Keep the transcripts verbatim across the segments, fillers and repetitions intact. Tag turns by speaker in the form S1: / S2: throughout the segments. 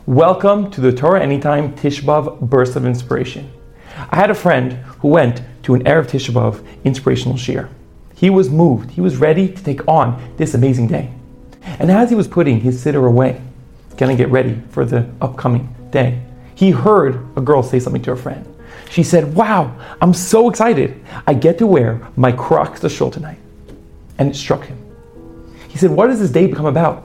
S1: Welcome to the Torah Anytime Tisha B'Av Burst of Inspiration. I had a friend who went to an Erev Tisha B'Av inspirational shiur. He was moved. He was ready to take on this amazing day. And as he was putting his siddur away, going to get ready for the upcoming day, he heard a girl say something to her friend. She said, "Wow, I'm so excited. I get to wear my Crocs to shul tonight." And it struck him. He said, what does this day become about?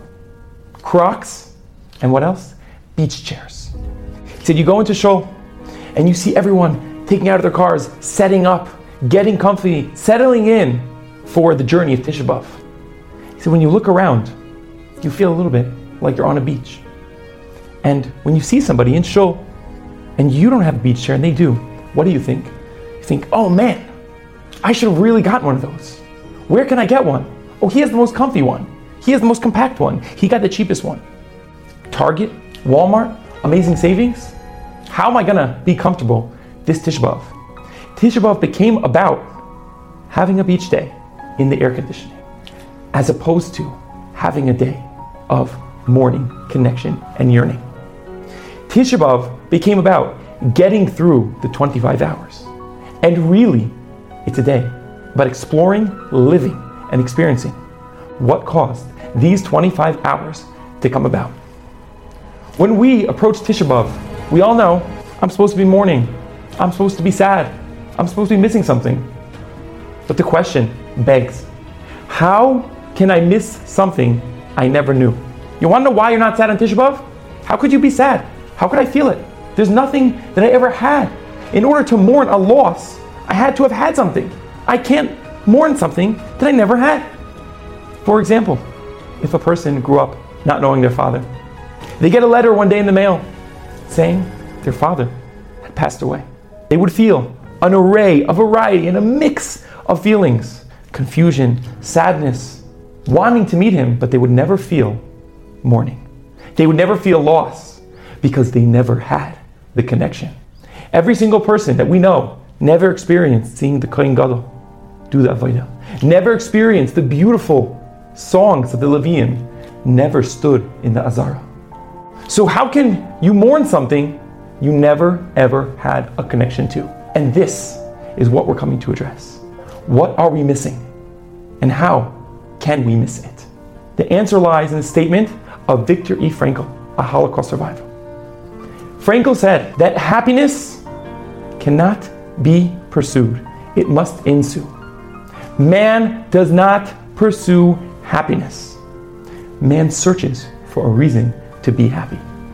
S1: Crocs and what else? Beach chairs. He said, you go into shul and you see everyone taking out of their cars, setting up, getting comfy, settling in for the journey of Tisha B'Av. He said, when you look around, you feel a little bit like you're on a beach. And when you see somebody in shul and you don't have a beach chair and they do, what do you think? You think, oh man, I should have really gotten one of those. Where can I get one? Oh, he has the most comfy one. He has the most compact one. He got the cheapest one. Target, Walmart, amazing savings. How am I gonna be comfortable this Tisha B'Av? Tisha B'Av became about having a beach day in the air conditioning, as opposed to having a day of mourning, connection, and yearning. Tisha B'Av became about getting through the twenty-five hours. And really, it's a day about exploring, living, and experiencing what caused these twenty-five hours to come about. When we approach Tisha B'Av, we all know I'm supposed to be mourning, I'm supposed to be sad, I'm supposed to be missing something. But the question begs, how can I miss something I never knew? You want to know why you're not sad on Tisha B'Av? How could you be sad? How could I feel it? There's nothing that I ever had. In order to mourn a loss, I had to have had something. I can't mourn something that I never had. For example, if a person grew up not knowing their father, they get a letter one day in the mail saying their father had passed away. They would feel an array, a variety, and a mix of feelings. Confusion, sadness, wanting to meet him, but they would never feel mourning. They would never feel loss because they never had the connection. Every single person that we know never experienced seeing the Kohen Gadol do the Avodah, never experienced the beautiful songs of the Leviim, never stood in the Azara. So how can you mourn something you never ever had a connection to? And this is what we're coming to address. What are we missing? And how can we miss it? The answer lies in the statement of Viktor E. Frankl, a Holocaust survivor. Frankl said that happiness cannot be pursued. It must ensue. Man does not pursue happiness. Man searches for a reason to be happy.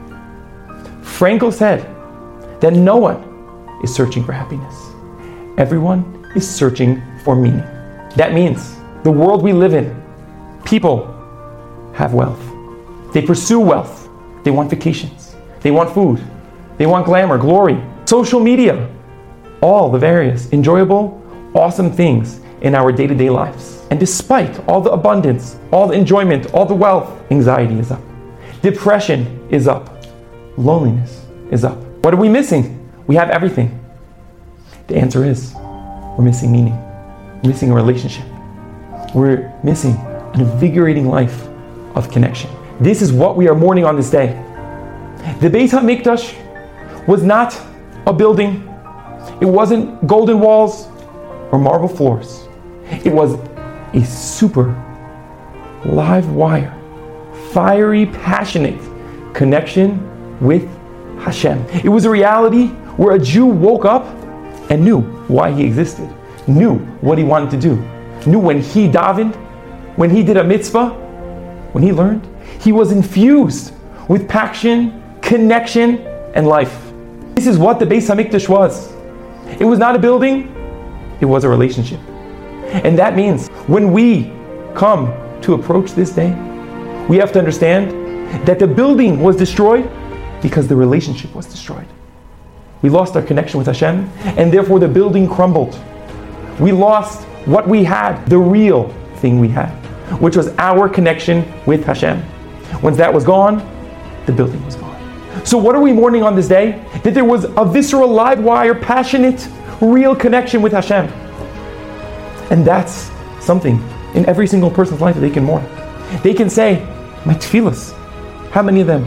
S1: Frankl said that no one is searching for happiness. Everyone is searching for meaning. That means the world we live in, people have wealth. They pursue wealth. They want vacations. They want food. They want glamour, glory, social media, all the various enjoyable, awesome things in our day-to-day lives. And despite all the abundance, all the enjoyment, all the wealth, anxiety is up. Depression is up. Loneliness is up. What are we missing? We have everything. The answer is, we're missing meaning. We're missing a relationship. We're missing an invigorating life of connection. This is what we are mourning on this day. The Beis HaMikdash was not a building. It wasn't golden walls or marble floors. It was a super live wire, fiery, passionate connection with Hashem. It was a reality where a Jew woke up and knew why he existed, knew what he wanted to do, knew when he davened, when he did a mitzvah, when he learned, he was infused with passion, connection, and life. This is what the Beis HaMikdash was. It was not a building, it was a relationship. And that means when we come to approach this day, we have to understand that the building was destroyed because the relationship was destroyed. We lost our connection with Hashem, and therefore the building crumbled. We lost what we had, the real thing we had, which was our connection with Hashem. Once that was gone, the building was gone. So what are we mourning on this day? That there was a visceral, live wire, passionate, real connection with Hashem. And that's something in every single person's life that they can mourn. They can say, my tefillas, how many of them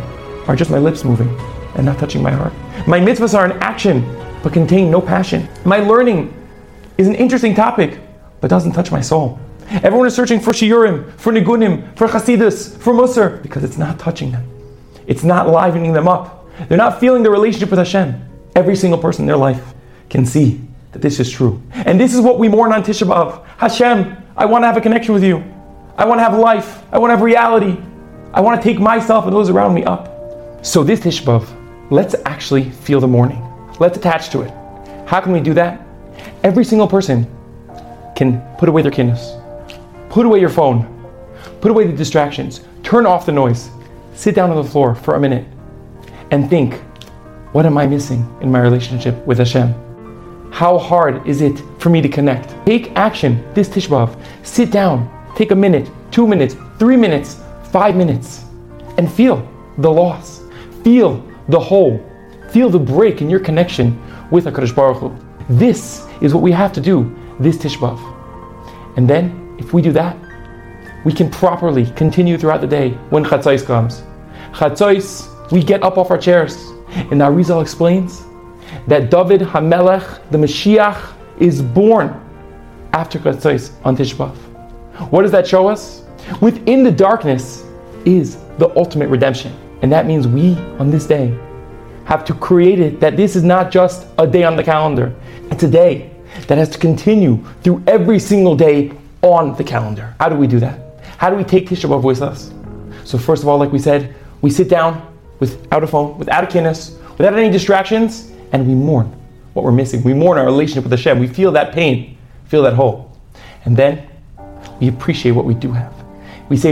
S1: are just my lips moving and not touching my heart. My mitzvahs are an action, but contain no passion. My learning is an interesting topic, but doesn't touch my soul. Everyone is searching for shiurim, for nigunim, for chasidus, for musar, because it's not touching them. It's not livening them up. They're not feeling the relationship with Hashem. Every single person in their life can see that this is true. And this is what we mourn on Tisha B'Av. Hashem, I want to have a connection with you. I want to have life. I want to have reality. I want to take myself and those around me up. So this Tisha B'Av, let's actually feel the mourning. Let's attach to it. How can we do that? Every single person can put away their kindness. Put away your phone. Put away the distractions. Turn off the noise. Sit down on the floor for a minute and think, what am I missing in my relationship with Hashem? How hard is it for me to connect? Take action this Tisha B'Av. Sit down. Take a minute, two minutes, three minutes, five minutes, and feel the loss. Feel the hole. Feel the break in your connection with HaKadosh Baruch Hu. This is what we have to do this Tisha B'Av. And then, if we do that, we can properly continue throughout the day when Chatzos comes. Chatzos, we get up off our chairs. And the Arizal explains that David HaMelech, the Mashiach, is born after Chatzos on Tisha B'Av. What does that show us? Within the darkness is the ultimate redemption. And that means we, on this day, have to create it that this is not just a day on the calendar. It's a day that has to continue through every single day on the calendar. How do we do that? How do we take Tisha B'Av with us? So first of all, like we said, we sit down without a phone, without a kinnis, without any distractions, and we mourn what we're missing. We mourn our relationship with Hashem. We feel that pain, feel that hole. And then we appreciate what we do have. We say,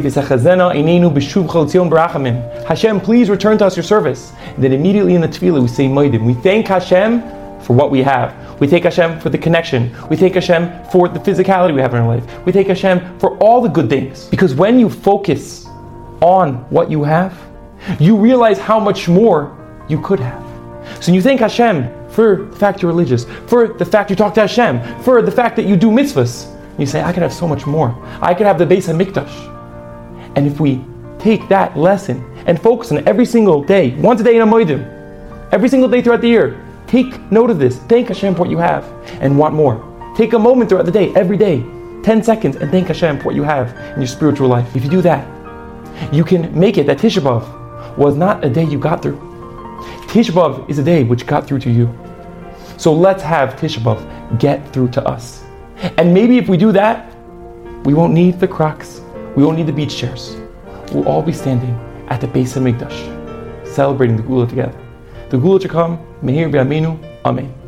S1: Hashem, please return to us your service. And then immediately in the tefillah we say, Moedim. We thank Hashem for what we have. We thank Hashem for the connection. We thank Hashem for the physicality we have in our life. We thank Hashem for all the good things. Because when you focus on what you have, you realize how much more you could have. So you thank Hashem for the fact you're religious, for the fact you talk to Hashem, for the fact that you do mitzvahs. You say, I could have so much more. I could have the Beis HaMikdash. And if we take that lesson and focus on it every single day, once a day in a moedim, every single day throughout the year, take note of this. Thank Hashem for what you have and want more. Take a moment throughout the day, every day, ten seconds, and thank Hashem for what you have in your spiritual life. If you do that, you can make it that Tisha B'Av was not a day you got through. Tisha B'Av is a day which got through to you. So let's have Tisha B'Av get through to us. And maybe if we do that, we won't need the Crocs. We won't need the beach chairs. We'll all be standing at the Beis HaMikdash, celebrating the Gula together. The Gula to come, Mehir B'Yaminu, Amen.